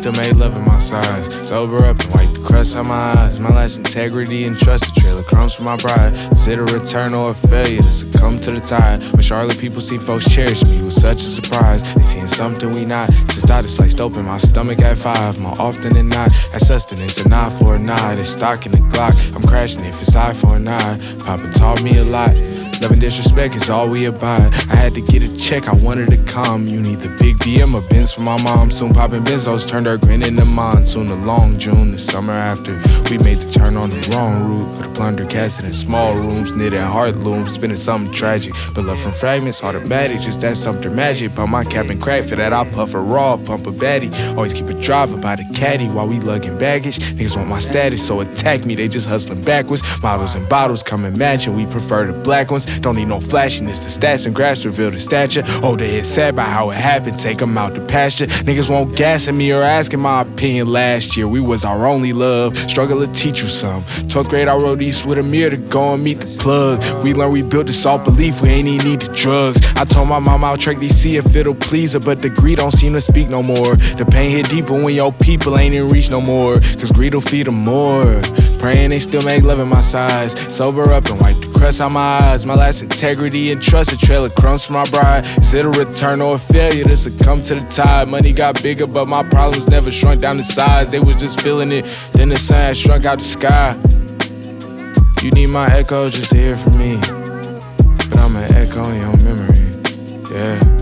still made love in my size. Sober up and wipe the crust out my eyes. My last integrity and trust, a trail of crumbs for my bride. Is it a return or a failure to succumb to the tide? When Charlotte people see folks cherish me, it was such a surprise. They seeing something we not. Since I just sliced open my stomach at 5. More often than not, that sustenance a nod for a nod. It's stock in the Glock, I'm crashing if it's eye for an eye. Papa taught me a lot. Love and disrespect is all we abide. I had to get a check, I wanted to come. You need the big BM or Benz for my mom. Soon popping Benzos turned her grin into monsoon. A long June, the summer after we made the turn on the wrong route. For the plunder casted in small rooms, knitting heart looms, spinning something tragic. But love from fragments, automatic, just that something magic. Pump my cap and crack, for that I puff a raw, pump a baddie. Always keep a driver by the caddy while we lugging baggage. Niggas want my status, so attack me, they just hustling backwards. Models and bottles coming matching, we prefer the black ones. Don't need no flashiness, the stats and graphs reveal the stature. Oh, they hit sad by how it happened, take them out the pasture. Niggas won't gas at me or asking my opinion. Last year, we was our only love, struggle to teach you some. 12th grade, I rode east with a mirror to go and meet the plug. We learned we built this off belief, we ain't even need the drugs. I told my mom I'll trek DC if it'll please her, but the greed don't seem to speak no more. The pain hit deeper when your people ain't in reach no more, cause greed will feed them more. Praying they still make love in my size. Sober up and wipe the crust out my eyes. My last integrity and trust, a trail of crumbs for my bride. Is it a return or a failure to succumb to the tide? Money got bigger, but my problems never shrunk down to size. They was just feeling it, then the sun had shrunk out the sky. You need my echo just to hear from me, but I'm an echo in your memory, yeah.